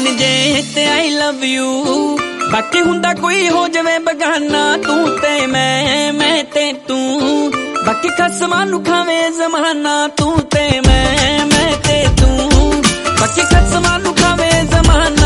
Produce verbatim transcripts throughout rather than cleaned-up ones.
मन जे ते I love you बाकी हुंदा कोई हो जावे बगाना तू ते मैं मैं ते तू बाकी खसमां नू खावे जमाना तू ते मैं मैं ते तू बाकी खसमां नू खावे जमाना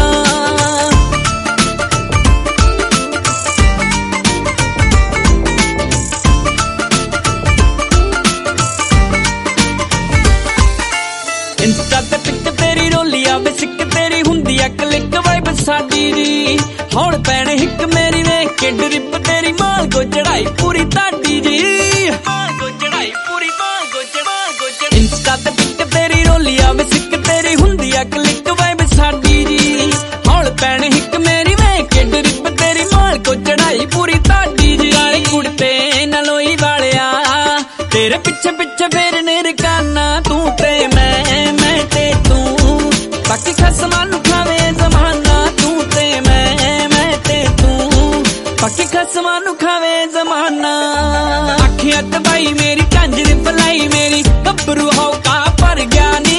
इंस्टा ते पिक तेरी रोली आवे सिक तेरी हुंदी आ क्लिक वाइब साडी जी हौण पैण हिक मेरी वेख के ड्रिप तेरी माल को चढ़ाई पूरी ताडी जी माल को चढ़ाई पूरी माल को चढ़ाई को चढ़ाई इंस्टा ते पिक तेरी रोली आवे सिक तेरी हुंदी आ क्लिक वाइब साडी जी हौण पैण हिक मेरी वेख के ड्रिप तेरी माल को चढ़ाई पूरी ताडी जी काले कुड़ते नलोई वालिया तेरे पिछे पिछे फेरने रकाना तू ते मैं मैं ते तू बाकी खसमां नू खावे जमाना तू ते मैं मैं ते तू बाकी खसमां नू खावे जमाना अखियां तबाई मेरी कंज दी भलाई मेरी गब्बरू हौका भर गया नी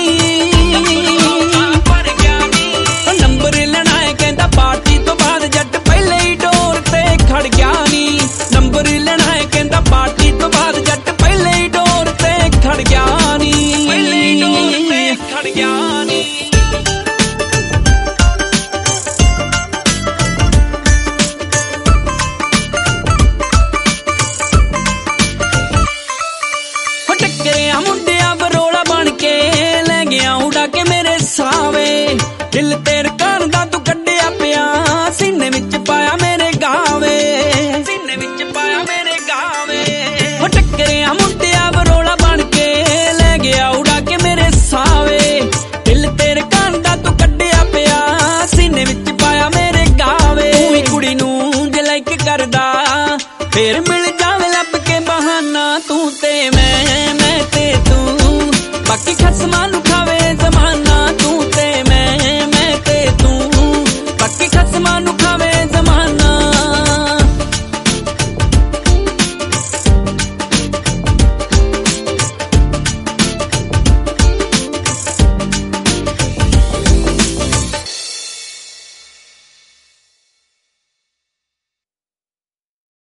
नंबर लेना है कहंदा पार्टी तो बाद जट पहले ही डोर ते खड़ गया नी नंबर लेना है कहंदा पार्टी तो बाद जट पहले ही डोर ते खड़ गया नी पहले ही डोर ते खड़ गया नी टकरिया मुंडिया बरोला बन के ले गया उड़ा के मेरे सावे दिल तेरे कान दा तू कड्डिया पिया सीने विच पाया मेरे गावे सीने विच पाया मेरे गावे हो टकरिया मुंडिया बरोला बन के ले गया उड़ा के मेरे सावे दिल तेरे कान दा तू कड्डिया पिया सीने विच पाया मेरे गावे तू कुड़ी नू जे लाइक करदा फिर मिल जावे लब के बहाना तू ते मैं मैं ते तू बाकी खसमां नू खावे